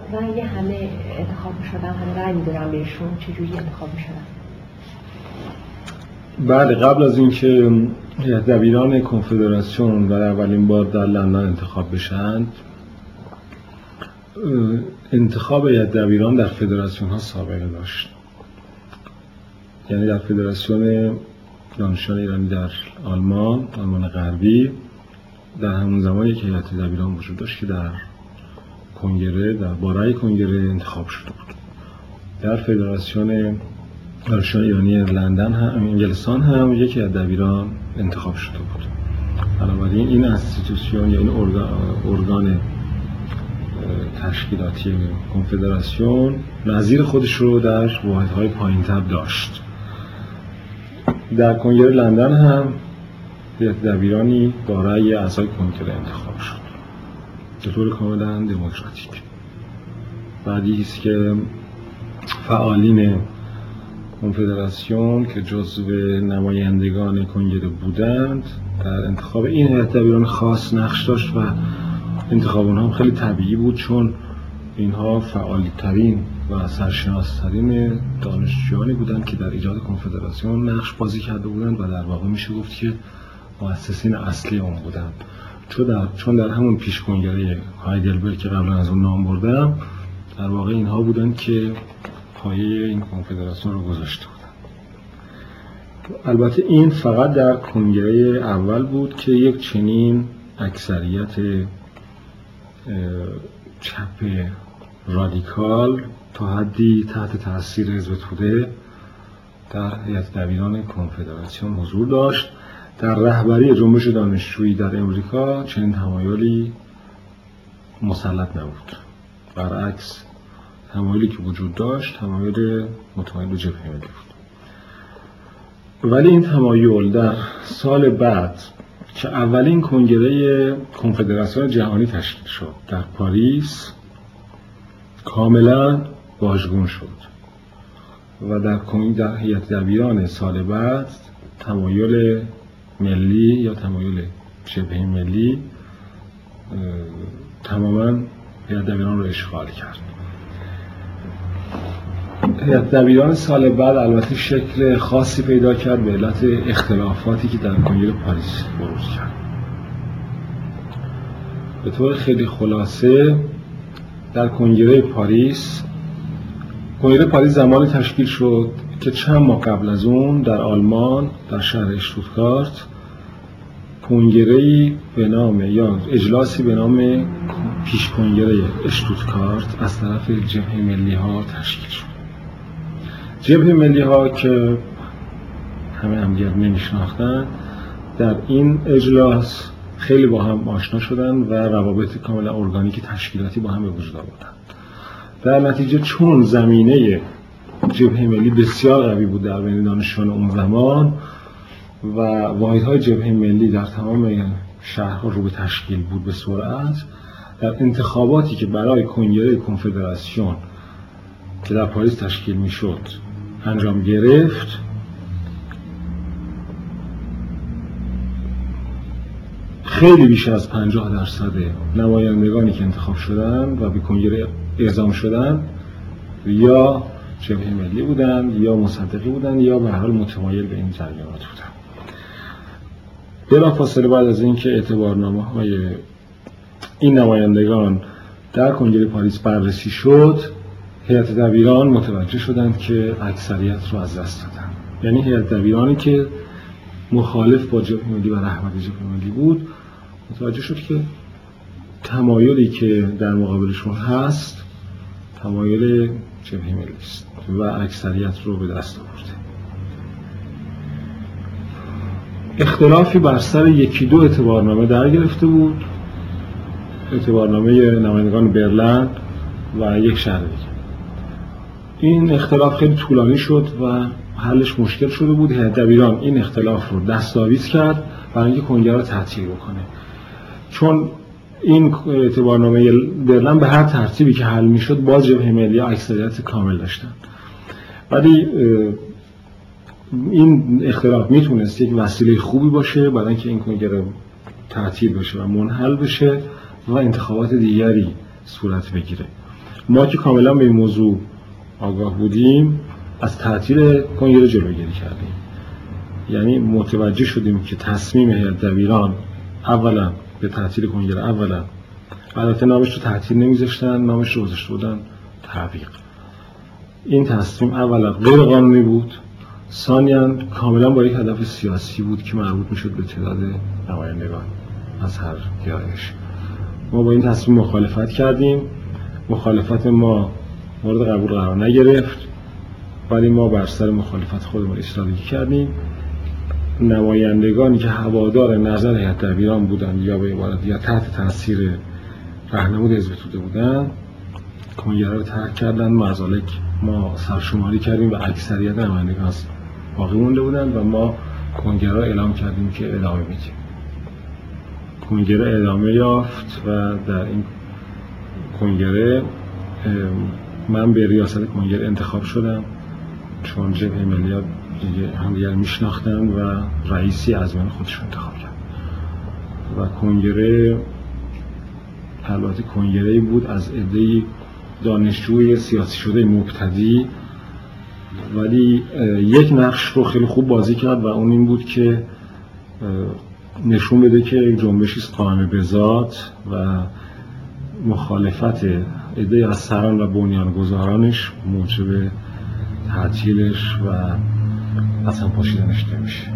رأی همه انتخاب شدن، همه رأی میدونن بهشون، چجوری انتخاب شدن؟ بله، قبل از اینکه دبیران کنفدراسیون در اولین بار در لندن انتخاب بشند، انتخاب دبیران در فدراسیون ها سابقه داشت. یعنی در فدراسیون دانشجویان ایرانی در آلمان غربی در همون زمان یک هیئت دبیران وجود داشت که در کنگره، در بارای کنگره انتخاب شده بود. در فدراسیون دانشجویان ایرانی لندن هم، انگلستان هم یک هیئت دبیران انتخاب شده بود. بنابراین این اینستیتوسیون یا این ارگان تشکیلاتی کنفدراسیون نظیر خودش رو در واحدهای پایین‌تر داشت. در کنگره لندن هم هیئت دبیرانی با رأی اعضای کنگره انتخاب شد به طور کاملا دموکراتیک. بعدی است که فعالین کنفدراسیون که جزو نمایندگان کنگره بودند در انتخاب این هیئت دبیران خاص نقش داشت و انتخاب اونها خیلی طبیعی بود، چون اینها فعالی‌ترین و سرشناس‌ترین دانشجویانی بودند که در ایجاد کنفدراسیون نقش بازی کرده بودند و در واقع میشه گفت که مؤسسین اصلی اون بودند. چون در همون پیش کنگره هایدلبرگ که قبلا از اون نام بردم، در واقع اینها بودند که پایه این کنفدراسیون رو گذاشته بودند. البته این فقط در کنگره اول بود که یک چنین اکثریت چپ رادیکال تا حدی تحت تاثیر حزب توده در هیئت دبیران کنفدراسیون حضور داشت. در رهبری جنبش دانشجویی در امریکا چنین تمایلی مسلط نبود. برعکس تمایلی که وجود داشت تمایل متمایل به جبهه ملی بود. ولی این تمایل در سال بعد که اولین کنگره کنفدراسیون جهانی تشکیل شد در پاریس کاملا واژگون شد و در هیئت دبیران سال بعد تمایل ملی یا تمایل شبه ملی تماما هیئت دبیران رو اشغال کرد. هیئت دبیران سال بعد البته شکل خاصی پیدا کرد به علت اختلافاتی که در کنگره پاریس بروز کرد. به طور خیلی خلاصه در کنگره پاریس زمانی تشکیل شد که چند ماه قبل از اون در آلمان در شهر اشتوتگارت کنگره‌ای به نام یا اجلاسی به نام پیش کنگره اشتوتگارت از طرف جبهه ملی ها تشکیل شد. جبهه ملی ها که همه همدیگر نمیشناختن در این اجلاس خیلی با هم آشنا شدن و روابط کاملا ارگانیک تشکیلاتی با هم به وجود آوردن. در نتیجه چون زمینه جبهه ملی بسیار قوی بود در بین دانشجویان اون زمان و واحدهای جبهه ملی در تمام شهرها رو به تشکیل بود به سرعت، در انتخاباتی که برای کنگره کنفدراسیون که در پاریس تشکیل میشد انجام گرفت، خیلی بیش از 50% نمایندگانی که انتخاب شدن و به کنگره اعزام شدن یا جبهه ملی بودن یا مصدقی بودن یا به هر حال متمایل به این جریانات بودن. بلافاصله بعد از اینکه اعتبارنامه‌های این نمایندگان در کنگره پاریس بررسی شد، هیئت دبیران متوجه شدند که اکثریت رو از دست دادن. یعنی هیئت دبیرانی که مخالف با جبهه ملی و رهبری جبهه ملی بود متوجه شد که تمایلی که در مقابلشون هست تمایل جبهه ملی است و اکثریت رو به دست آورده. اختلافی بر سر یکی دو اعتبارنامه در گرفته بود، اعتبارنامه نمایندگان برلین و یک شهر دیگه. این اختلاف خیلی طولانی شد و حلش مشکل شده بود. هیئت دبیران این اختلاف رو دستاویز کرد برای اینکه کنگره رو تعطیل بکنه، چون این اعتبارنامه برلین به هر ترتیبی که حل میشد باز جبهه ملی اکثریت کامل داشتن. ولی این اختلاف میتونست یک وسیله خوبی باشه برای اینکه این کنگره تعطیل بشه و منحل بشه و انتخابات دیگری صورت بگیره. ما که کاملا به این موضوع آگاه بودیم از تعطیل کنگره جلوگیری کردیم. یعنی متوجه شدیم که تصمیم هیئت دبیران اولا به تعطیل کنگره، اولا البته نامش رو تعطیل نمیذاشتن، نامش رو گذاشته بودن تعویق. این تصمیم اولا غیر قانونی بود، ثانیاً کاملا با یک هدف سیاسی بود که مربوط میشد به تعداد نمایندگان از هر گرایش. ما با این تصمیم مخالفت کردیم، مخالفت ما مورد قبول قرار نگرفت، ولی ما بر سر مخالفت خودمون ایستادگی کردیم. نمایندگانی که هوادار نظر هیئت دبیران بودند یا به عبارت یا تحت تاثیر راهنمود حزب توده بودند کنگره رو ترک کردند. مازالک ما سرشماری کردیم و اکثریت نمایندگان باقی مونده بودند و ما کنگره رو اعلام کردیم که ادامه میدیم. کنگره ادامه یافت و در این کنگره من به ریاست کنگره انتخاب شدم، چون جبهه ملی همدیگر میشناختن و رئیسی از من خودشون انتخاب کرد و کنگره البته کنگره‌ای بود از عده‌ای دانشجوی سیاسی شده مبتدی، ولی یک نقش رو خیلی خوب بازی کرد و اون این بود که نشون بده که یک جنبشی است قائم به ذات و مخالفت عده‌ای از سران و بنیانگذارانش موجب تعطیلش و اصلا پاشیدنش نمیشه.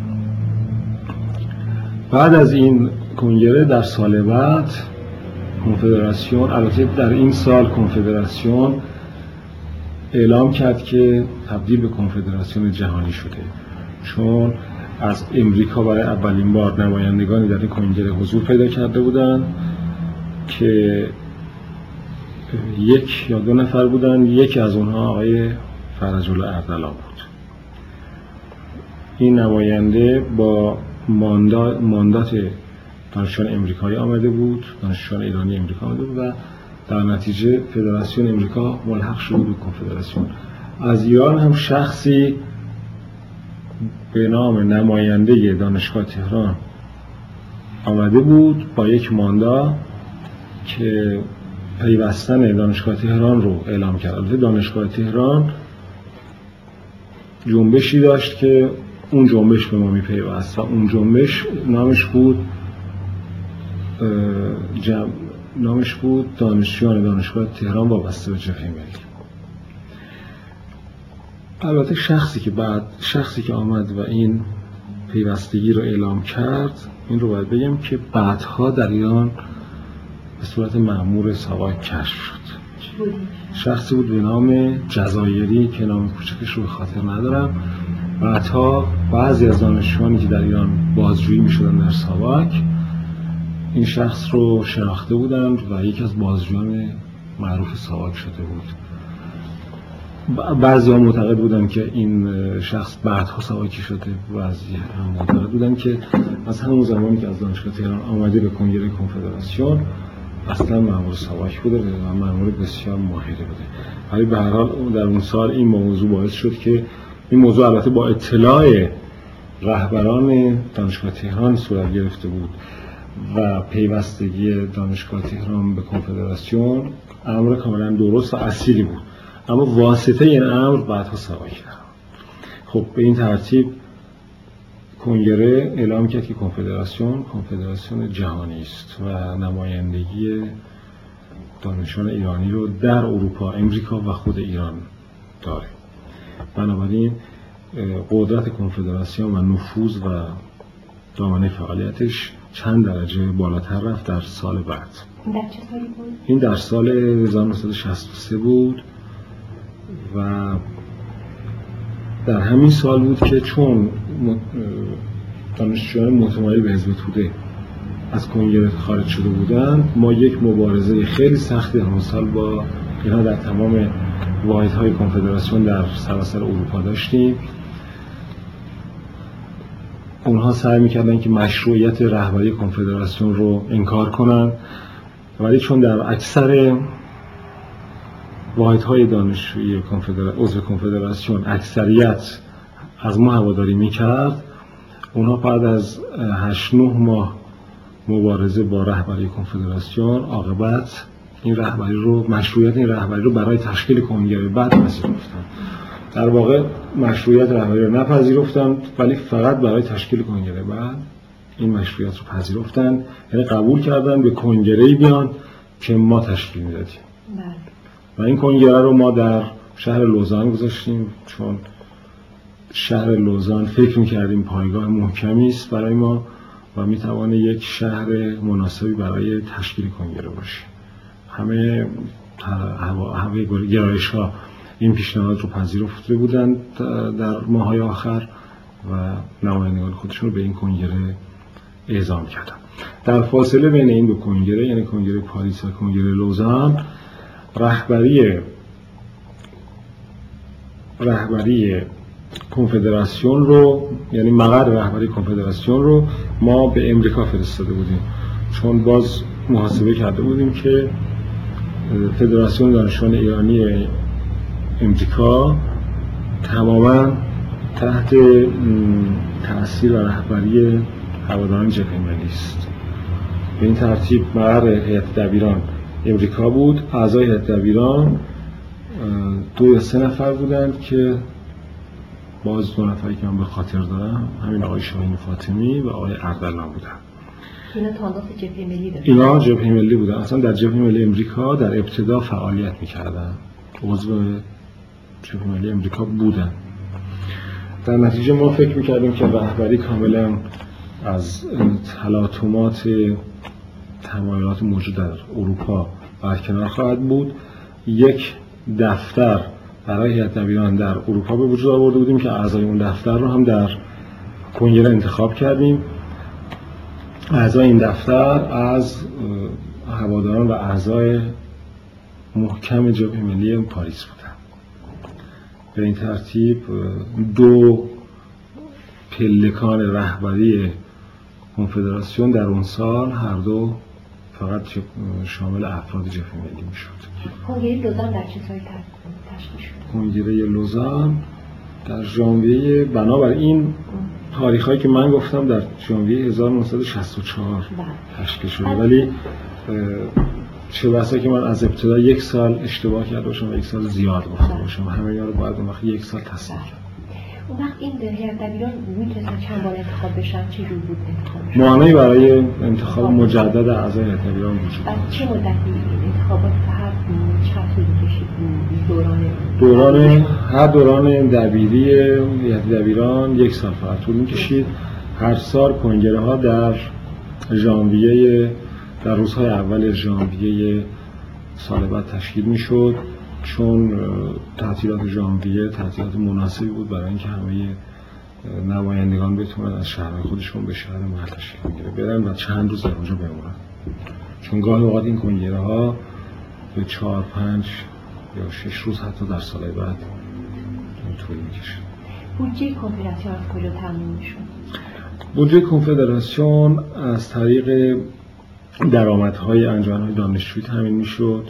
بعد از این کنگره در سال بعد کنفدراسیون، البته در این سال کنفدراسیون اعلام کرد که تبدیل به کنفدراسیون جهانی شده، چون از امریکا برای اولین بار نمایندگانی در این کنگره حضور پیدا کرده بودند که یک یا دو نفر بودند. یکی از اونها آقای فرج الله اردلان بود. این نماینده با ماندات دانشجویان امریکایی آمده بود، دانشجویان ایرانی امریکا آمده بود و در نتیجه فدراسیون امریکا ملحق شده به کنفدراسیون. از ایران هم شخصی به نام نماینده دانشگاه تهران آمده بود با یک ماندا که پیوستن دانشگاه تهران رو اعلام کرد. البته دانشگاه تهران جنبشی داشت که اون جنبش به ما میپیوست و اون جنبش نامش بود دانشجویان دانشگاه تهران وابسته به جبهه ملی. البته شخصی که آمد و این پیوستگی رو اعلام کرد، این رو باید بگم که بعدها در ایران به صورت مأمور ساواک کشف شد. شخصی بود به نام جزایری که نام کوچکش رو به خاطر ندارم. بعدها بعضی از دانشجویانی که در ایران بازجویی می‌شدن در ساواک این شخص رو شناخته بودند و یکی از بازجویان معروف ساواک شده بود. بعضی ها معتقد بودن که این شخص بعدها ساواکی شده، بعضی هم معتقد بودن که از همون زمانی که از دانشگاه تهران آمده به کنگره کنفدراسیون اصلا مأمور ساواک بوده و مأمور بسیار ماهری بوده. ولی به هر حال در اون سال این موضوع باعث شد که این موضوع البته با اطلاع رهبران دانشگاه تهران صورت گرفته بود و پیوستگی دانشگاه تهران به کنفدراسیون امر کاملا درست و اصیلی بود، اما واسطه این امر بعدها ساواک کرد. خب به این ترتیب کنگره اعلام کرد که کنفدراسیون جهانی است و نمایندگی دانشجویان ایرانی رو در اروپا، امریکا و خود ایران داره. بنابراین قدرت کنفدراسیون و نفوذ و دامنه فعالیتش چند درجه بالاتر رفت در سال بعد. در چه سالی بود؟ این در سال 1963 بود و در همین سال بود که چون دانشجویان متمایل به حزب توده از کنگره خارج شده بودند، ما یک مبارزه خیلی سختی همون سال با اینها در تمام واحدهای کنفدراسیون در سراسر اروپا داشتیم. اونها سعی میکردن که مشروعیت رهبری کنفدراسیون رو انکار کنن، ولی چون در اکثر واحدهای دانشجویی عضو کنفدراسیون اکثریت از ما هواداری میکرد، اونها بعد از 8-9 ماه مبارزه با رهبری کنفدراسیون عاقبت این رهبری رو، مشروعیت این رهبری رو برای تشکیل کنگره بعد پذیرفتن. در واقع مشروعیت رهبری رو نپذیرفتن، ولی فقط برای تشکیل کنگره بعد این مشروعیت رو پذیرفتن، یعنی قبول کردن به کنگره‌ای بیان که ما تشکیل میدادیم. و این کنگره رو ما در شهر لوزان گذاشتیم، چون شهر لوزان فکر می‌کردیم پایگاه محکمی است برای ما و می‌تواند یک شهر مناسبی برای تشکیل کنگره باشه. همه گرایش‌ها این پیشنهاد رو پذیرفته بودند در ماه‌های آخر و نمایندگان خودشون رو به این کنگره اعزام کردن. در فاصله بین این دو کنگره، یعنی کنگره پاریس و کنگره لوزان، رهبری کنفدراسیون رو، یعنی مقر رهبری کنفدراسیون رو ما به امریکا فرستاده بودیم، چون باز محاسبه کرده بودیم که فدراسیون دانشجویان ایرانی امریکا تماما تحت تأثیر و رهبری هواداران جبهه ملی است. به این ترتیب مقر هیئت دبیران امریکا بود. اعضای هیئت دبیران 2 یا 3 نفر بودند که باز 2 نفری که من به خاطر دارم همین آقای شاهین فاطمی و آقای اردلان بودن. اینا تانداس جبهه ملی داشتن. اینا جبهه ملی بودن. اصلا در جبهه ملی امریکا در ابتدا فعالیت می‌کردن. عضو جبهه ملی امریکا بودن. در نتیجه ما فکر می‌کردیم که رهبری کاملا از تلاطمات تمایلات موجود در اروپا برکنار خواهد بود. یک دفتر برای هیئت دبیران در اروپا به وجود آورده بودیم که اعضای اون دفتر رو هم در کنگره انتخاب کردیم. اعضای این دفتر از هواداران و اعضای محکم جبهه ملی پاریس بودن. به این ترتیب 2 پلکان رهبری کنفدراسیون در اون سال هر دو فقط شامل افراد جبهه ملی میشد. کنگره لوزان در چه سالی تشکیل شد؟ کنگره لوزان در ژانویه، بنابر این تاریخایی که من گفتم، در ژانویه 1964 تشکیل شده، ولی چه بسا که من از ابتدا 1 سال اشتباه کرده باشم و 1 سال زیاد گفته باشم، همه اینا رو باید اون وقت 1 سال تصحیح کرد. اون وقت این هیئت دبیران میتونستن چند بار انتخاب بشن؟ چه جور بود انتخاب؟ مانعی برای انتخاب مجدد اعضای هیئت دبیران وجود نداشت. چه مدتی انتخابات هر چند طول کشید؟ دوران دبیری هیئت دبیران 1 سال فقط طول می‌کشید. هر سال کنگره ها در روزهای اول ژانویه سال بعد تشکیل می‌شد، چون تعطیلات ژانویه تعطیلات مناسبی بود برای اینکه همه نمایندگان بتونن از شهرهای خودشون به شهر محل تشکیل کنگره برن و چند روز در اونجا بمونن، چون گاهی اوقات این کنگره ها به 4، 5 یا 6 روز حتی در سال بعد طول می‌کشه. بودجه کنفدراسیون از کجا تامین می‌شد؟ بودجه کنفدراسیون از طریق درآمدهای انجمن‌های دانشجویی تامین می‌شد.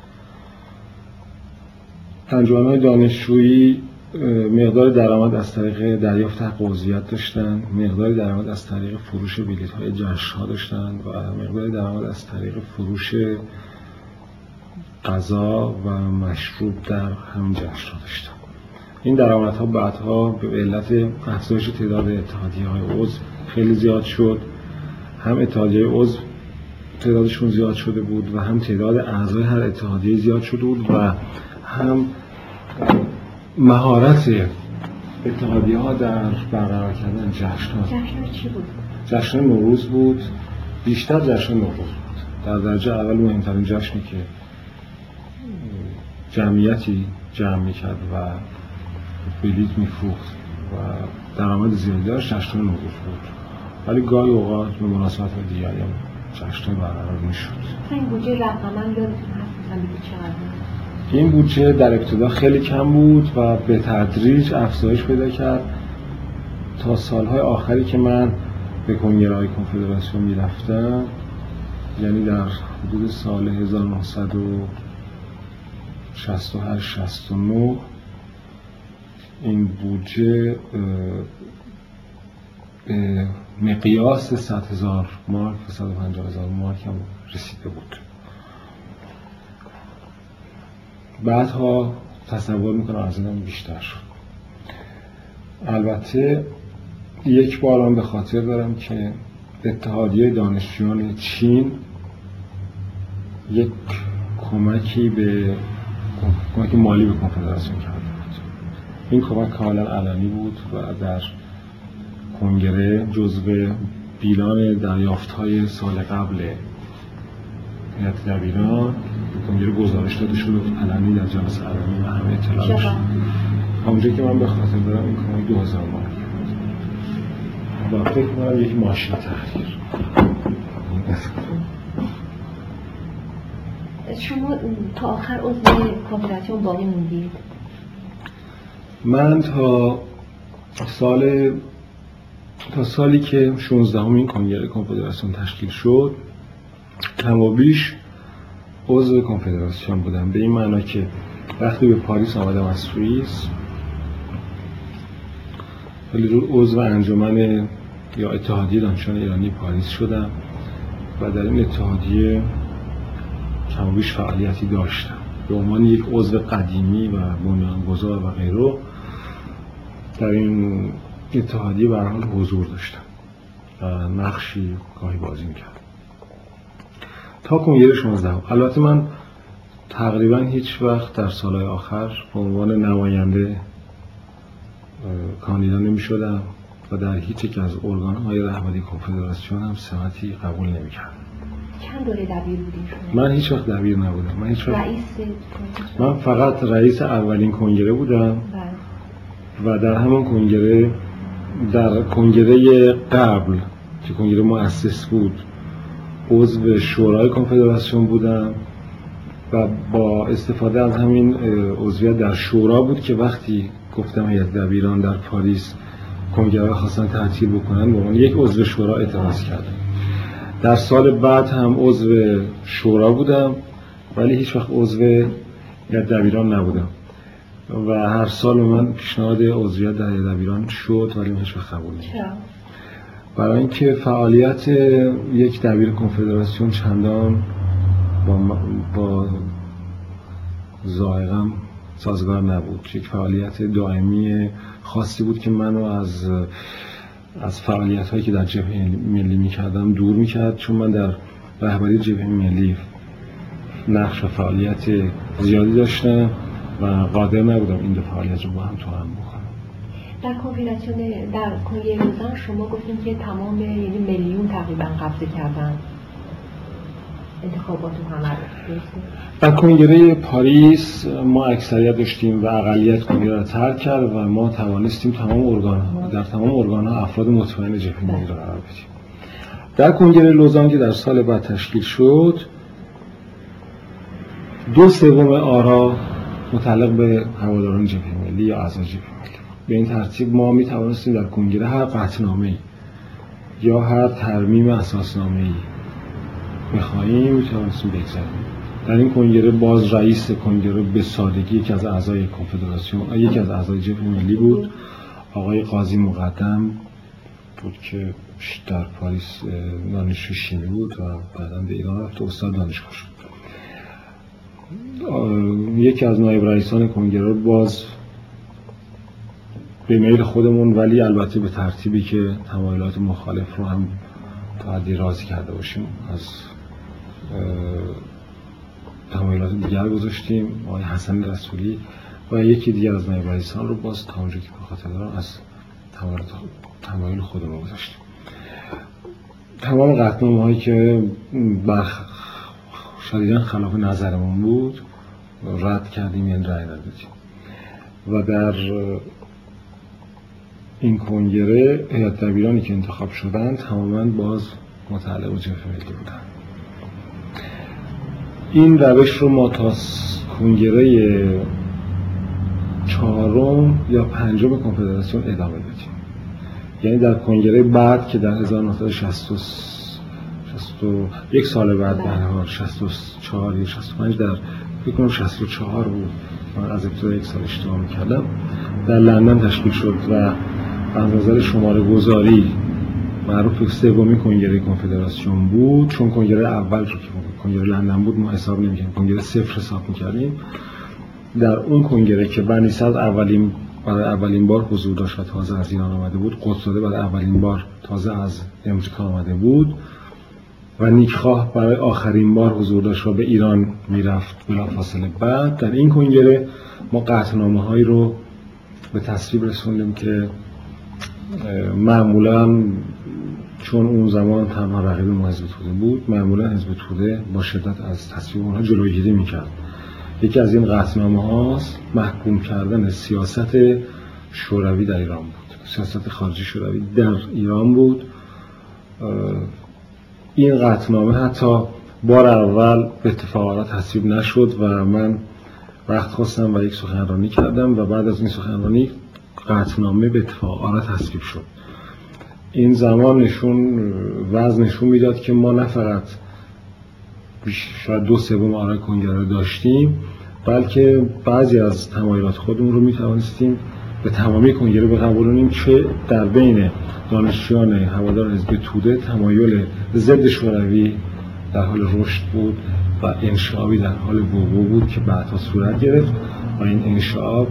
انجمن‌های دانشجویی مقدار درآمد از طریق دریافت حق عضویت داشتند، مقدار درآمد از طریق فروش بلیط‌های جشن‌ها داشتند و مقدار درآمد از طریق فروش غذا و مشروب در همین جشن‌ها داشتند. این درآمدها بعدها به علت افزایش تعداد اتحادیه‌های عضو خیلی زیاد شد. هم اتحادیه عضو تعدادشون زیاد شده بود و هم تعداد اعضای هر اتحادیه زیاد شده بود و هم مهارت اتحادیه‌ها در برقرار کردن جشن‌ها. جشن چی بود؟ جشن نوروز بود، بیشتر جشن نوروز بود. در درجه اول مهمترین جشنی که جمعیتی جمع می‌کرد و بلیط می‌فروخت و درآمد زیادی داشت جشن نوروز بود، ولی گاهی اوقات به مناسبت‌های دیگری هم جشن برقرار می‌شد. این بودجه رقماً یادتون هست مثلا بگید چقدر؟ این بودجه در ابتدا خیلی کم بود و به تدریج افزایش پیدا کرد تا سالهای آخری که من به کنگره‌های کنفدراسیون می‌رفتم، یعنی در حدود سال 1968-69 این بودجه به مقیاس 100,000 مارک و 150,000 مارک هم رسیده بود. بعدها تصور میکنم از اینم بیشتر شد. البته یک بارم به خاطر دارم که اتحادیه دانشجویان چین یک کمک مالی به کنفدراسیون کرده بود. این کمک کاملا علنی بود و در کنگره جزو بیلان دریافت‌های سال قبل هیئت دبیران کنگره گزارش داده شد علنی در جلسه علنی و همه اطلاع شد. همونجایی که من به خاطر دارم این کمک 2000 مارک بود و فکر کنم یک ماشین تحریر. شما تا آخر عضو کنفدراسیون باقی موندید؟ من تا سالی که 16مین کنگره کنفدراسیون تشکیل شد کم و بیش عضو کنفدراسیون بودم، به این معنا که وقتی به پاریس آمدم از سوئیس ولی رو عضو انجمن یا اتحادیه دانشجویان ایرانی پاریس شدم و در این اتحادیه کم و بیش فعالیتی داشتم به عنوان یک عضو قدیمی و بنیانگذار و غیره. در این اتحادیه به هر حال حضور داشتم و نقشی گاهی بازی می‌کردم تا کنگره 16. البته من تقریبا هیچ وقت در سالهای آخر به عنوان نماینده کاندیدا نمی‌شدم و در هیچ یک از ارگان‌های رهبری کنفدراسیون هم سمتی قبول نمی‌کردم. چند دوره دبیر بودید شما؟ من هیچ وقت دبیر نبودم. رئیس من فقط رئیس اولین کنگره بودم و در همون کنگره در کنگره قبل که کنگره مؤسس بود عضو شورای کنفدراسیون بودم و با استفاده از همین عضویت در شورا بود که وقتی گفتم هیئت دبیران در پاریس کنگره خواستن تعطیل بکنن به عنوان یک عضو شورا اعتراض کردم. در سال بعد هم عضو شورا بودم ولی هیچ وقت عضو هیئت دبیران نبودم و هر سال من پیشنهاد عضویت در هیئت دبیران شد ولی من هیچ وقت قبول نکردم. برای اینکه فعالیت یک دبیر کنفدراسیون چندان با ذائقه‌ام سازگار نبود. یک فعالیت دائمی خاصی بود که منو از فعالیت‌هایی که در جبهه ملی می‌کردم دور می‌کرد، چون من در رهبری جبهه ملی نقش و فعالیت زیادی داشتم و قادر نبودم این دو فعالیت رو با هم توأم بکنم. در کنفدراسیون در کنگره لوزان شما گفتین که تمام یعنی میلیون تقریبا قبضه کردن انتخابات رو همه رو. در کنگره پاریس ما اکثریت داشتیم و اقلیت کنگره رو ترک کرد و ما توانستیم در تمام ارگان‌ها افراد مطمئن جبهه ملی رو قرار بدیم. در کنگره لوزان که در سال بعد تشکیل شد 2/3 آرا متعلق به هواداران جبهه ملی یا اعضای جبهه ملی. به این ترتیب ما می توانستیم در کنگره هر قطعنامه‌ای یا هر ترمیم اساسنامه‌ای بخواهیم می توانستیم بگذاریم. در این کنگره باز رئیس کنگره به سادگی یکی از اعضای کنفدراسیون، یکی از اعضای جبهه ملی بود، آقای قاضی مقدم بود که در پاریس دانشجو شیمی بود و بعداً به ایران رفت و استاد دانشگاه شد. یکی از نایب رئیسان کنگره باز به میل خودمون ولی البته به ترتیبی که تمایلات مخالف رو هم تا حدی راضی کرده باشیم از تمایلات دیگر گذاشتیم. آقای حسن رسولی و یکی دیگر از نایب رئیسان رو باز تا اونجا که به خاطر دارم از تمایل خودمون گذاشتیم. تمام قطعنامه هایی که شدیداً خلاف نظرمون بود رد کردیم، یعنی رأی ندادیم. و در این کنگره هیئت دبیرانی که انتخاب شدند تماماً باز متعلق به جبهه ملی بودند. این روش رو ما تا کنگره 4 یا 5 کنفدراسیون ادامه دادیم. یعنی در کنگره بعد که در 1961 یک سال بعد به هر حال 64 یا 65 در فکر کنم 64 بود، من از ابتدا یک سال اشتباه می‌کردم، در لندن تشکیل شد و از نظر شماره گذاری معروف به 3مین کنگره کنفدراسیون بود، چون کنگره اول رو که کنگره لندن بود ما حساب نمی‌کردیم، کنگره 0 حساب می‌کردیم در اون کنگره که بنی صدر برای اولین بار حضور داشت و تازه از ایران آمده بود، قدس‌زاده برای اولین بار تازه از امریکا آمده بود و نیکخواه برای آخرین بار حضور داشت و به ایران میرفت بلافاصله. بعد در این کنگره ما قطعنامه‌هایی رو به تصویب رسوندیم که معمولاً چون اون زمان تنها رقیب ما حزب توده بود، معمولاً حزب توده با شدت از تصویب اونها جلوگیری میکرد. یکی از این قطعنامه‌هاست محکوم کردن سیاست شوروی در ایران بود، سیاست خارجی شوروی در ایران بود. این قطعنامه حتی بار اول به اتفاق آرا تصویب نشد و من وقت خواستم و یک سخنرانی کردم و بعد از این سخنرانی قطعنامه به اتفاق آرا تصویب شد. این زمان نشون میداد که ما نه فقط شاید 2/3 آرای کنگره رو داشتیم، بلکه بعضی از تمایلات خودمون رو میتوانستیم به تمامی کنگره بقبولونیم که در بین دانشجویان هوادار حزب توده تمایل ضد شوروی در حال رشد بود و انشعابی در حال وقوع بود که بعدها صورت گرفت و این انشعاب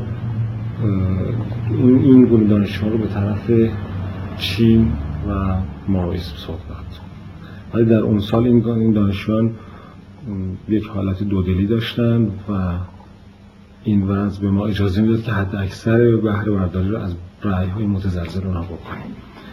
این گروه دانشجویان رو به طرف چین و ماویسم سوق داد. ولی در اون سال این دانشجویان یک حالت دودلی داشتن و این وضع به ما اجازه میداد که حد اکثر بهره برداری رو از رأی‌های متزلزل اونها بکنیم.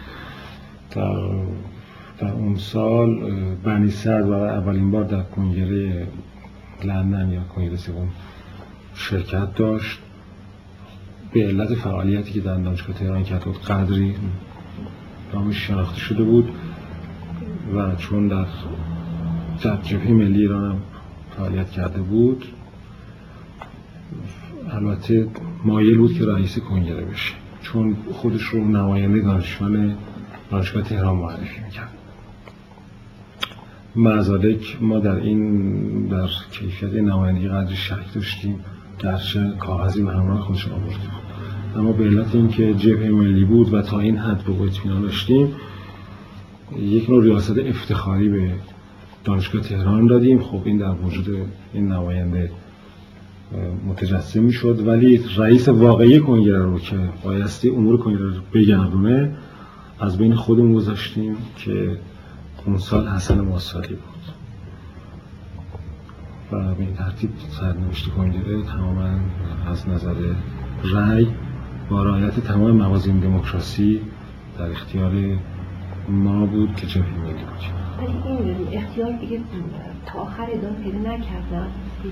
در اون سال بنی صدر برای اولین بار در کنگره لندن یا کنگره سوم شرکت داشت. به علت فعالیتی که در دانشگاه تهران کرده بود قدری نامش شناخته شده بود و چون در جبهه ملی ایران هم فعالیت کرده بود، البته مایل بود که رئیس کنگره بشه، چون خودش رو نماینده دانشگاه تهران معرفی میکرد. معذالک ما در کیفیت نمایندگی قدری شک داشتیم، گرچه کاغذی به همراه خودش آورده بود، اما به علت اینکه جبهه ملی بود و تا این حد به اطمینان داشتیم، یک نوع ریاست افتخاری به دانشگاه تهران دادیم. خب این در وجود این نماینده متجسم میشد، ولی رئیس واقعی کنگره رو که بایستی امور کنگره رو بگردونه از بین خودمون گذاشتیم که اون سال حسن ماسالی بود و به این ترتیب سرنوشت کنگره تماما از نظر رأی با رعایت تمام موازین دموکراسی در اختیار ما بود که جبهه ملی بود. ولی این اختیار دیگه تا آخر ادامه پیدا نکردن،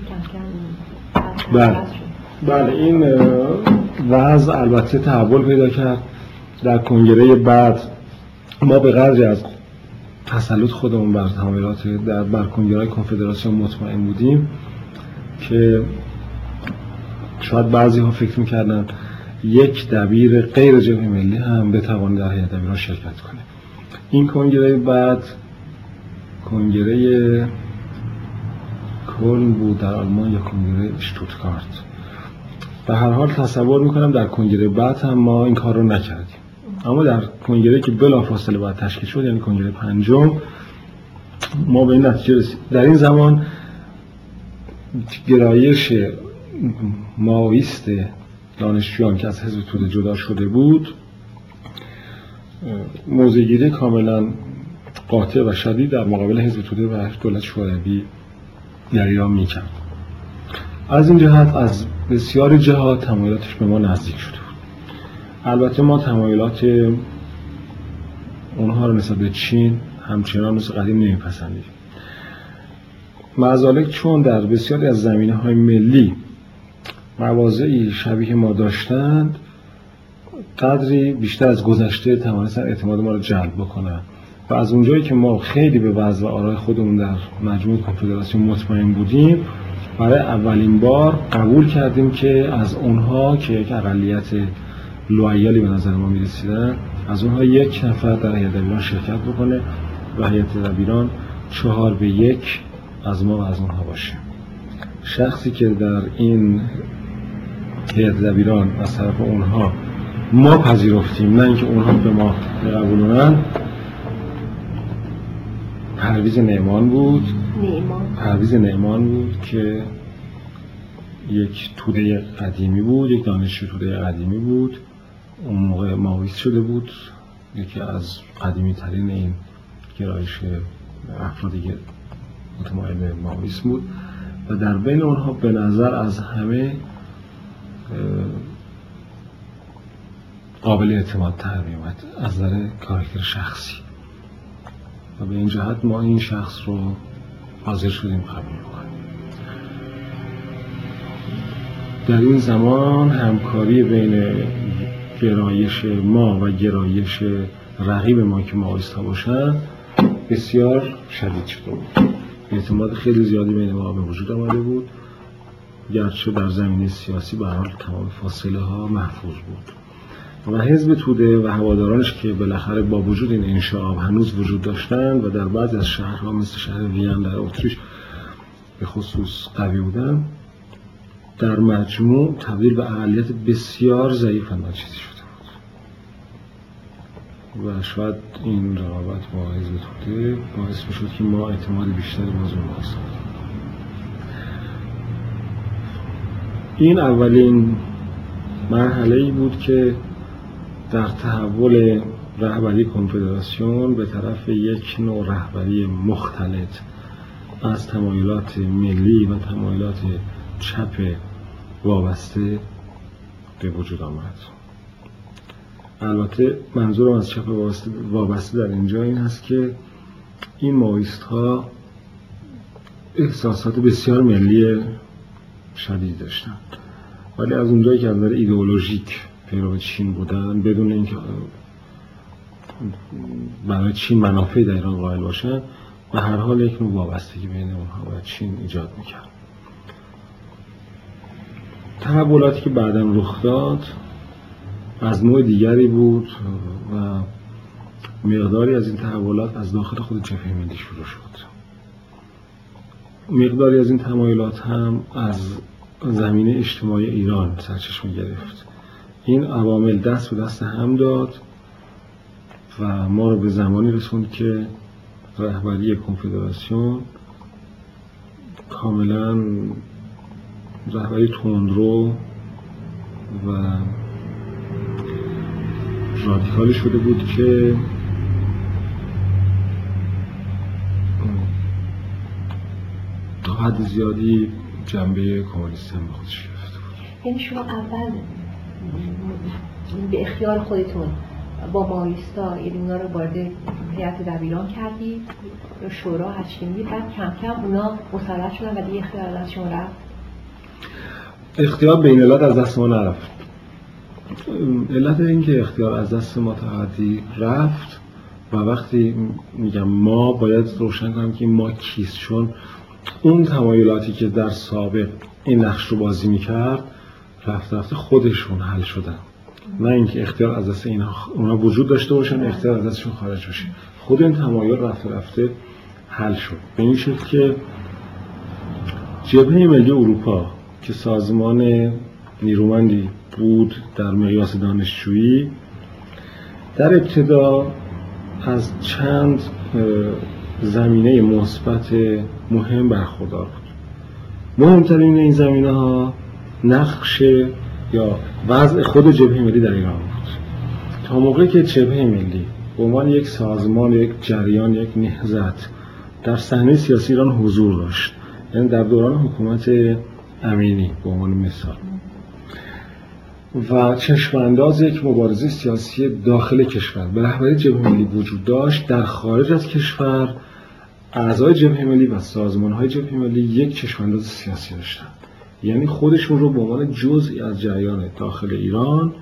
بله این وضع البته تحول پیدا کرد. در کنگره بعد ما به قدری از تسلط خودمون بر تمایلات بر کنگره‌های کنفدراسیون مطمئن بودیم که شاید بعضی ها فکر می‌کردن یک دبیر غیر جبهه ملی هم بتوانه در هیئت دبیران شرکت کنه. این کنگره بعد کنگره کلن بود در آلمان یا کنگره اشتوتگارت. به هر حال تصور میکنم در کنگره بعد هم ما این کار رو نکردیم، اما در کنگره که بلافاصله بعد تشکیل شد یعنی کنگره پنجم ما به این نتیجه رسید. در این زمان گرایش ماویست دانشجویان که از حزب توده جدا شده بود موضع‌گیری کاملا قاطع و شدید در مقابل حزب توده و دولت شوروی در ایران میکرد. از این جهت از بسیاری جهات تمایلاتش به ما نزدیک شده بود. البته ما تمایلات اونها رو نسبت به چین همچنان مثل قدیم نمیپسندیم. معذالک چون در بسیاری از زمینه‌های ملی مواضعی شبیه ما داشتند، قدری بیشتر از گذشته توانستن اعتماد ما رو جلب بکنن و از اونجایی که ما خیلی به وضع و آرای خودمون در مجموعه کنفدراسیون مطمئن بودیم، برای اولین بار قبول کردیم که از اونها که یک اقلیت لویالی به نظر ما می‌رسیدن، از اونها یک نفر در هیئت دبیران شرکت بکنه و هیئت دبیران 4-1 از ما و از اونها باشه. شخصی که در این هیئت دبیران از طرف اونها ما پذیرفتیم، نه اینکه اونها به ما بقبولونن، پرویز نعمان بود که یک توده قدیمی بود، یک دانشجو توده قدیمی بود. اون موقع ماویست شده بود، یکی از قدیمی ترین این گرایش افرادی که متمایل به ماویسم بود و در بین اونها به نظر از همه قابل اعتماد تر می اومد از نظر کاراکتر شخصی و به این جهت ما این شخص رو حاضر شدیم قبول کنیم. در این زمان همکاری بین گرایش ما و گرایش رقیب ما که ماویست ها باشن بسیار شدید شده بود. اعتماد خیلی زیادی بین ما به وجود آمده بود، گرچه در زمینه سیاسی به هر حال تمام فاصله ها محفوظ بود و حزب توده و هوادارانش که بالاخره با وجود این انشعاب هنوز وجود داشتند و در بعضی از شهرها مثل شهر وین در اتریش به خصوص قوی بودند، در مجموع تبدیل به اقلیت بسیار ضعیف و ناچیزی شده بود و شاید این رقابت با حزب توده باعث میشد که ما اعتماد بیشتری باز به ما حاصل کنیم. این اولین مرحله‌ای بود که در تحول رهبری کنفدراسیون به طرف یک نوع رهبری مختلط از تمایلات ملی و تمایلات چپ وابسته به وجود آمد. البته منظورم از چپ وابسته در اینجا این هست که این ماویست ها احساسات بسیار ملی شدید داشتن، ولی از اونجایی که از نظر ایدئولوژیک پیرو چین بودن بدون اینکه برای چین منافع در ایران قائل باشن، به هر حال یک نوع وابستگی بین اونها و چین ایجاد میکرد. تحولاتی که بعداً رخ داد از نوع دیگری بود و مقداری از این تحولات از داخل خود جبهه ملی شروع شد. مقداری از این تمایلات هم از زمینه اجتماعی ایران سرچشمه گرفت. این عوامل دست به دست هم داد و ما رو به زمانی رسوند که رهبری کنفدراسیون کاملا رهبری تندرو و رادیکالی شده بود که تا حد زیادی جنبه کمونیستی هم به خودش گرفته بود. یعنی شما اول به اختیار خودتون با ماویستا یعنی اونا رو وارد هیئت دبیران کردید، شورا هشتمی، بعد کم کم اونا مسلط شدن و دیگه اختیار از شما رفت؟ اختیار به این علت از دست ما نرفت. علت این که اختیار از دست ما تا حدی رفت و وقتی میگم ما باید روشن کنم که ما کیست، چون اون تمایلاتی که در سابق این نقش رو بازی میکرد رفت رفته خودشون حل شدن، نه اینکه اختیار از دست اونا وجود داشته باشن اختیار از دستشون خارج بشه. خود این تمایل رفته رفته حل شد به این شکل که جبهه ملی اروپا که سازمان نیرومندی بود در مقیاس دانشجویی در ابتدا از چند زمینه مثبت مهم برخوردار بود. مهمترین این زمینه ها نقش یا وضع خود جبهه ملی در ایران بود. تا موقعی که جبهه ملی به عنوان یک سازمان، یک جریان، یک نهضت در صحنه سیاسی ایران حضور داشت، یعنی در دوران حکومت امینی به عنوان مثال، و چشمانداز یک مبارزه سیاسی داخل کشور به رهبری جبهه ملی وجود داشت، در خارج از کشور اعضای جبهه ملی و سازمان‌های جبهه ملی یک چشمانداز سیاسی داشتن، یعنی خودشون رو به عنوان جزئی از جریان داخل ایران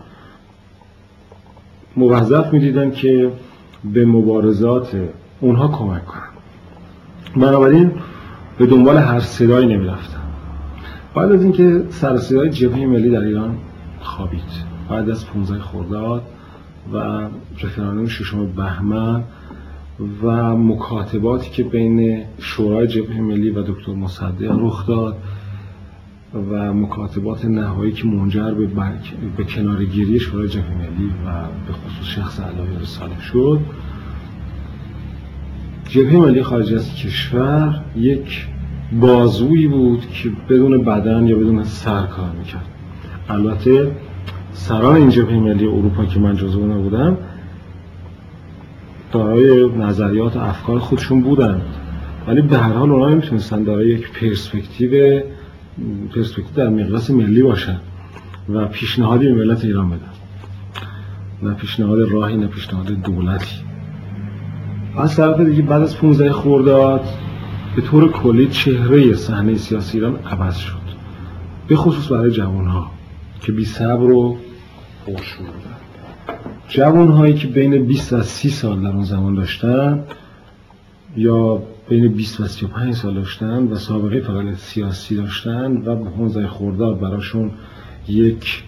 موظف می‌دیدن که به مبارزات اونها کمک کنن. بنابراین به دنبال هر صدایی نمی‌رفتن. بعد از اینکه سر صدای جبهه ملی در ایران خوابید، بعد از 15 خرداد و رفراندوم 6 بهمن و مکاتباتی که بین شورای جبهه ملی و دکتر مصدق رخ داد و مکاتبات نهایی که منجر به کناره‌گیری شورای جبهه ملی و به خصوص شخص علایه رسالح شد، جبهه ملی خارج از کشور یک بازویی بود که بدون بدن یا بدون سر کار میکرد. البته سران این جبهه ملی اروپا که من جزو اونها بودم دارای نظریات و افکار خودشون بودن، ولی به هر حال اونها نمیتونستن دارای یک پرسپکتیو در مقیاس ملی باشن و پیشنهادی به ملت ایران بدن، نه پیشنهاد راهی نه پیشنهاد دولتی. از طرف دیگه بعد از 15 خرداد به طور کلی چهره صحنه سیاسی ایران عوض شد، به خصوص برای جوانها که بی صبر و پرشور بودن. جوانهایی که بین 20 و 30 سال در اون زمان داشتن یا بین 20 و 35 سال داشتن و سابقه فعالیت سیاسی داشتن و 15 خرداد براشون یک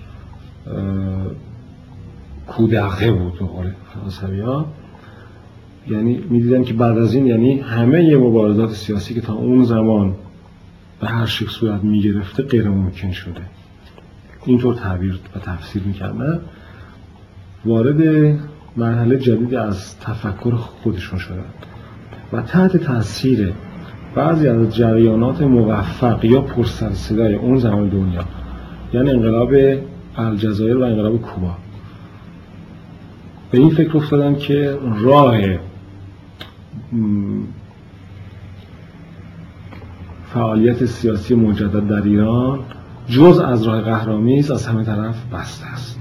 کودقه بود به قول فرانسوی‌ها. یعنی می‌دیدن که بعد از این یعنی همه مبارزات سیاسی که تا اون زمان به هر شکل صورت می‌گرفته غیر ممکن شده. اینطور تعبیر و تفسیر می‌کردن. وارد مرحله جدیدی از تفکر خودشون شدن و تحت تاثیر بعضی از جریانات موفق یا پرسر صدای اون زمان دنیا، یعنی انقلاب الجزایر و انقلاب کوبا، به این فکر افتادن که راه فعالیت سیاسی مجدد در ایران جز از راه قهرآمیز از همه طرف بسته است.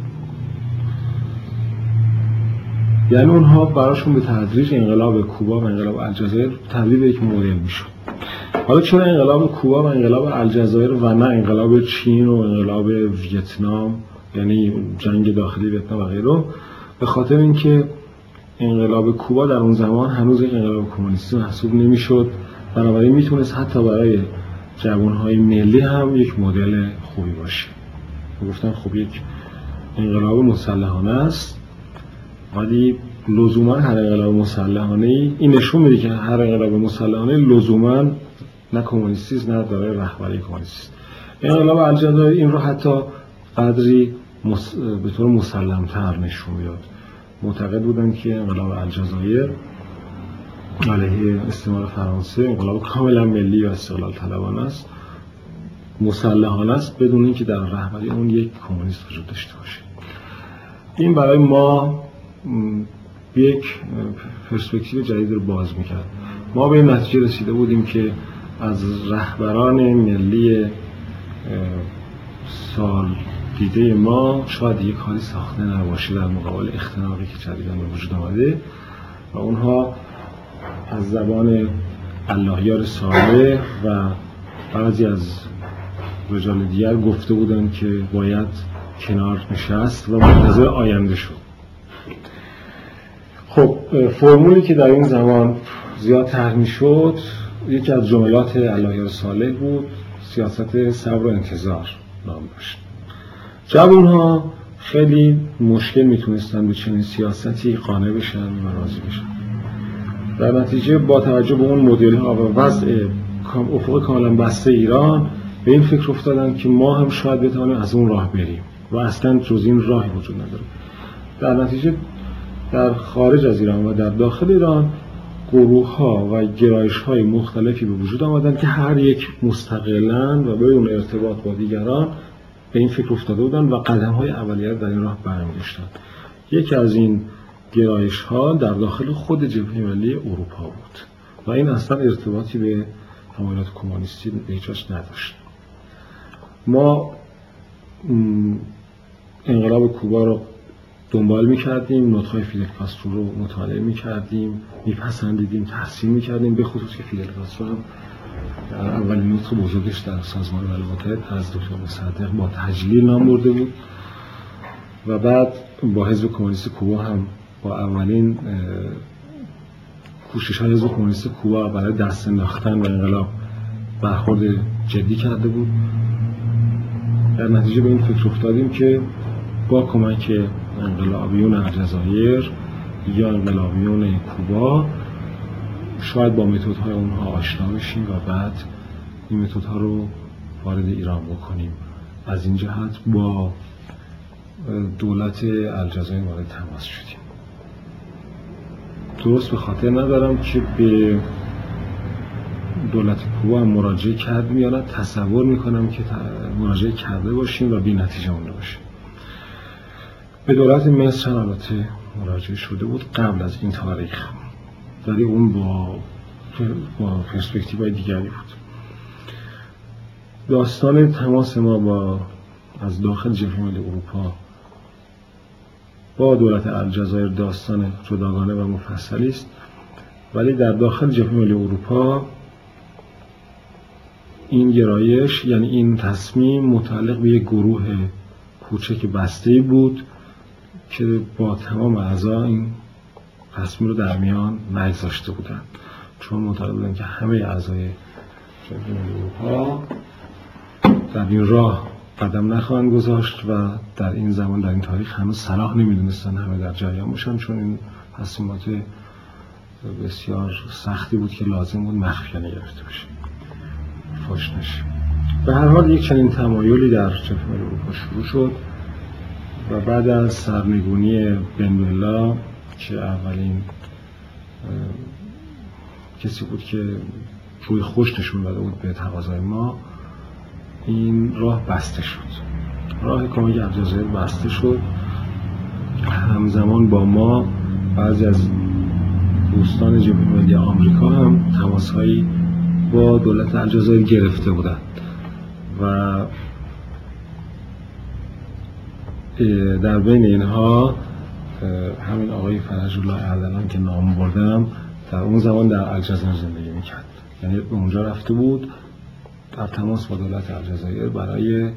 یعنی اونها براشون به تدریج انقلاب کوبا و انقلاب الجزایر تبدیل به یک مدل میشد. حالا چرا انقلاب کوبا و انقلاب الجزایر و نه انقلاب چین و انقلاب ویتنام، یعنی جنگ داخلی ویتنام و غیره؟ به خاطر اینکه انقلاب کوبا در اون زمان هنوز یک انقلاب کمونیستی محسوب نمیشد، بنابراین میتونست حتی برای جوانهای ملی هم یک مدل خوبی باشه. گفتن خب یک انقلاب مسلحانه است، ولی لزوما هر انقلاب مسلحانه این نشون میده که هر انقلاب مسلحانه لزوما نه کمونیستی است نه دارای رهبری کمونیستی است. انقلاب الجزایر این رو حتی قدری به طور مسلم‌تر نشون میداد. معتقد بودن که انقلاب الجزایر علیه استعمار فرانسه انقلاب کاملا ملی و استقلال طلبانه است، مسلحانه است، بدون اینکه در رهبری اون یک کمونیست وجود داشته باشه. این برای ما یک پرسپکتیو جدید رو باز میکرد. ما به این نتیجه رسیده بودیم که از رهبران ملی سال دیده ما شاید یک کاری ساخته نباشه در مقابل اختناقی که جدیداً به وجود آمده و اونها از زبان اللهیار صالح و بعضی از رجال دیگر گفته بودن که باید کنار نشست و منتظر آینده شد. خب فرمولی که در این زمان زیاد طرح می‌شد یکی از جملات اللهیار صالح بود: سیاست صبر و انتظار نام داشت. جوان‌ها خیلی مشکل میتونستن به چنین سیاستی قانع بشن و راضی بشن. در نتیجه با توجه به اون مدل‌ها و وضع افق کاملا بسته ایران به این فکر افتادن که ما هم شاید بتوانیم از اون راه بریم و اصلا جز این راهی وجود نداره. در نتیجه در خارج از ایران و در داخل ایران گروه‌ها و گرایش‌های مختلفی به وجود آمدن که هر یک مستقلاً و بدون ارتباط با دیگران به این فکر افتاده بودن و قدم‌های اولیه در این راه برمی‌داشتن. یکی از این گرایش‌ها در داخل خود جبهه ملی اروپا بود و این اصلا ارتباطی به حملات کمونیستی به هیچ وجه نداشت. ما انقلاب کوبا رو دنبال می‌کردیم، نطق‌های فیدل کاسترو رو مطالعه می‌کردیم، می‌پسندیدیم، تحسین می‌کردیم، به خصوص که فیدل کاسترو هم در اولین نطق بزرگش در سازمان ملل متحد از دکتر مصدق با تجلیل نام برده بود و بعد با حزب کمونیست کوبا هم با اولین کوشش‌های حزب کمونیست کوبا برای دست انداختن و انقلاب برخورد جدی کرده بود. در نتیجه به این فکر افتادیم که با کمک انقلابیون الجزایر یا انقلابیون کوبا شاید با متدهای اونها آشنا بشیم و بعد این متدها رو وارد ایران بکنیم. از این جهت با دولت الجزایر وارد تماس شدیم. درست به خاطر ندارم که به دولت کوبا هم مراجعه کرد یا نه، تصور میکنم که مراجعه کرده باشیم و بی نتیجه مونده باشیم. به دولت مصر هم البته مراجعه شده بود قبل از این تاریخ، ولی اون با پرسپکتیوهای دیگری بود. داستان تماس ما از داخل جبهه ملی اروپا با دولت الجزایر داستان جداگانه و مفصلی است، ولی در داخل جبهه ملی اروپا این گرایش، یعنی این تصمیم متعلق به یک گروه کوچک بسته‌ای بود که با تمام اعضا این تصمیم رو در میان نگذاشته بودند، چون معتقد بودند که همه اعضای جبهه ملی اروپا در این راه قدم نخواهند گذاشت و در این زمان، در این تاریخ هنوز صلاح نمیدونستن همه در جریان باشن، چون این تصمیمات بسیار سختی بود که لازم بود مخفیانه گرفته بشه، فاش نشه. به هر حال یک چنین تمایلی در جبهه ملی اروپا شروع شد و بعد از سرنگونی بن بلا که اولین کسی بود که روی خوش نشون داده بود به تقاضای ما، این راه بسته شد. راه کمک الجزایر بسته شد. همزمان با ما بعضی از دوستان جبهه ملی آمریکا هم تماس‌هایی با دولت الجزایر گرفته بودند و در بین اینها همین آقای فرج الله اردلان که نام بردم در اون زمان در الجزایر زندگی میکرد، یعنی به اونجا رفته بود در تماس با دولت الجزایر برای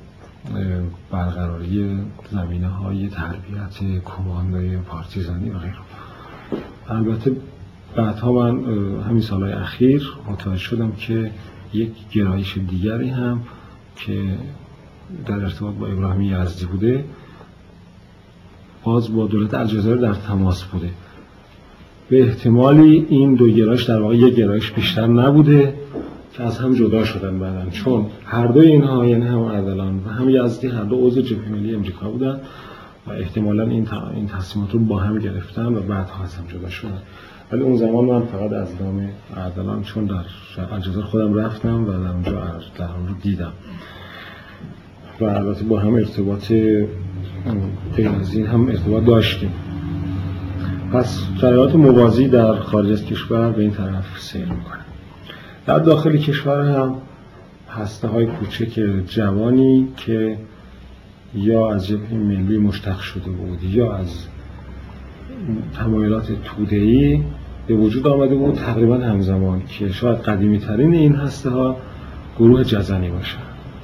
برقراری زمینه‌های تربیت کماندوی پارتیزانی و غیره. البته بعدها من همین سالهای اخیر متوجه شدم که یک گرایش دیگری هم که در ارتباط با ابراهیم یزدی بوده باز با دولت الجزایر در تماس بوده. به احتمالی این دو گرایش در واقع یک گرایش بیشتر نبوده که از هم جدا شدن بعدن، چون هر دو اینها، یعنی هم اردلان و هم یزدی، هر دو عضو جبهه ملی امریکا بودن و احتمالاً این تصمیمات رو با هم گرفتن و بعدها از هم جدا شدن. ولی اون زمان من فقط از نام اردلان، چون در الجزایر خودم رفتم و در اونجا اردلان رو دیدم و البته با هم ارتباط غیر از این هم ارتباط داشتیم. پس جریانات موازی در خارج از کشور به این طرف سیر میکنه. در داخل کشور هم هسته‌های کوچک جوانی که یا از جبهه ملی مشتق شده بود یا از تمایلات توده‌ای به وجود آمده بود تقریبا همزمان، که شاید قدیمی ترین این هسته‌ها گروه جزنی باشه.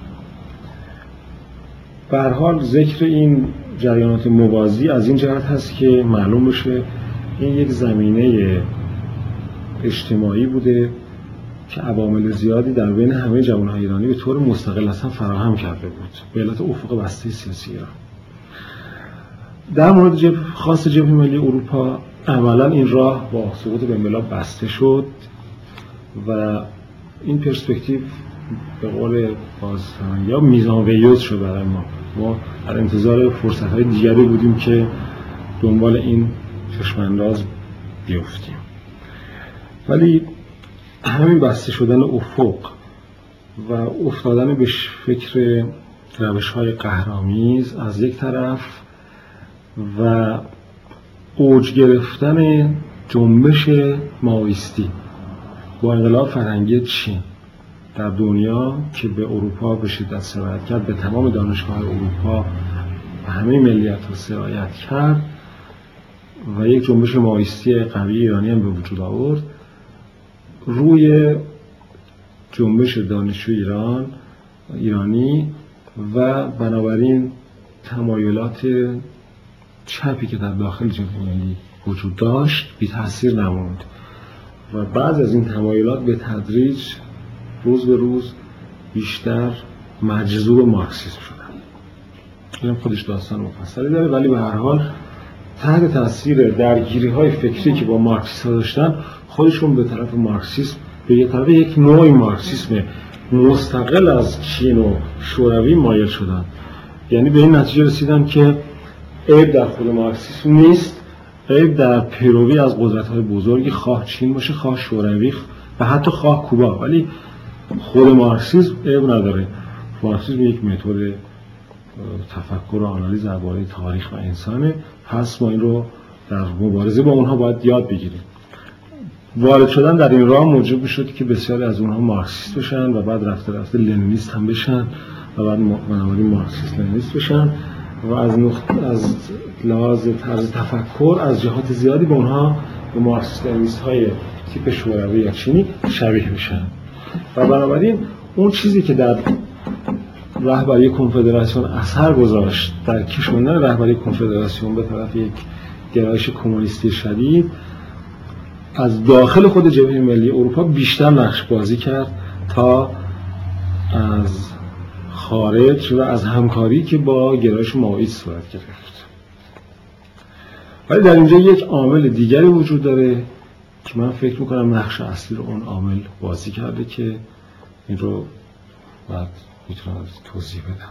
به هر حال ذکر این جریانات موازی از این جهت هست که معلوم بشه این یک زمینه اجتماعی بوده که عوامل زیادی در بین همه جوانهای ایرانی به طور مستقل اصلا فراهم کرده بود به علت افق بسته سیاسی ایران. در مورد خاص جبهه ملی اروپا، اولا این راه با سقوط بن بلا بسته شد و این پرسپکتیو به قول بازرگانان میزان ویوز شد برای ما در انتظار فرصت‌های دیگری بودیم که دنبال این چشم‌انداز بیفتیم. ولی همین بسته شدن افق و افتادن به فکر روش‌های قهرآمیز از یک طرف و اوج گرفتن جنبش مائویستی با انقلاب فرهنگی چین در دنیا که به اروپا به شدت سرایت کرد، به تمام دانشگاه اروپا و همه ملیت‌ها سرایت کرد و یک جنبش مائویستی قوی ایرانی هم به وجود آورد، روی جنبش دانشجوی ایرانی و بنابراین تمایلات چپی که در داخل جبهه ملی وجود داشت بی تأثیر نموند و بعض از این تمایلات به تدریج روز به روز بیشتر مجذوب مارکسیسم شدن. این خودش داستان مفصلی داره، ولی به هر حال تحت تاثیر درگیری‌های فکری که با مارکسیسم داشتن، خودشون به طرف مارکسیسم، به یه طرف یک نوع مارکسیسم مستقل از چین و شوروی مایل شدن. یعنی به این نتیجه رسیدن که عیب در خود مارکسیسم نیست، عیب در پیروی از قدرت‌های بزرگی، خواه چین باشه خواه شوروی و حتی خواه کوبا، ولی خود مارکسیسم عیب نداره. مارکسیسم یک متد تفکر و آنالیز درباره تاریخ و انسانه، پس ما این رو در مبارزه با اونها باید یاد بگیریم. وارد شدن در این راه موجب شد که بسیاری از اونها مارکسیست بشن و بعد رفته رفته لنینیست هم بشن و بعد بنابراین مارکسیست لنینیست بشن و از لحاظ طرز تفکر از جهات زیادی به اونها به مارکسیست لنینیست های تیپ شوروی یا چینی شبیه بشن و بنابراین اون چیزی که در رهبری کنفدراسیون اثر گذاشت در کشوندن رهبری کنفدراسیون به طرف یک گرایش کمونیستی شدید، از داخل خود جبهه ملی اروپا بیشتر نقش بازی کرد تا از خارج و از همکاری که با گرایش مائویست صورت گرفت. ولی در اینجا یک عامل دیگری وجود داره که من فکر میکنم نقش اصلی رو اون عامل بازی کرده که این رو بعد میتونم توضیح بدم.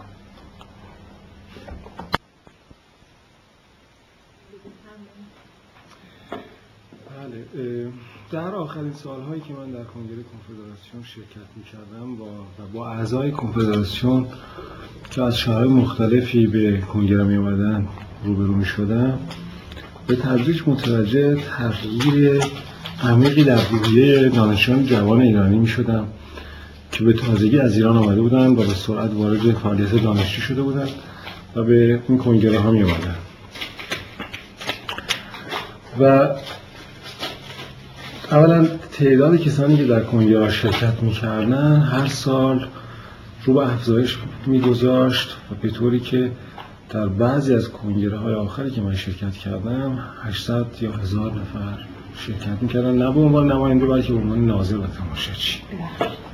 بله، در آخرین سالهایی که من در کنگره کنفدراسیون شرکت میکردم با اعضای کنفدراسیون که از شهرهای مختلفی به کنگره میامدن روبرو میشدم، به تدریج متوجه تغییر عمیقی در روحیه دانشجویان جوان ایرانی میشدم که به تازگی از ایران آمده بودن و به سرعت وارد فعالیت دانشجویی شده بودن و به این کنگره ها می آمدن و اولا تعداد کسانی که در کنگره ها شرکت میکردن هر سال رو به افزایش میگذاشت و به طوری که در بعضی از کنگره های آخری که من شرکت کردم 800 یا 1000 نفر شرکت میکردن، نه به عنوان نماینده بلکه به عنوان ناظر و تماشاچی.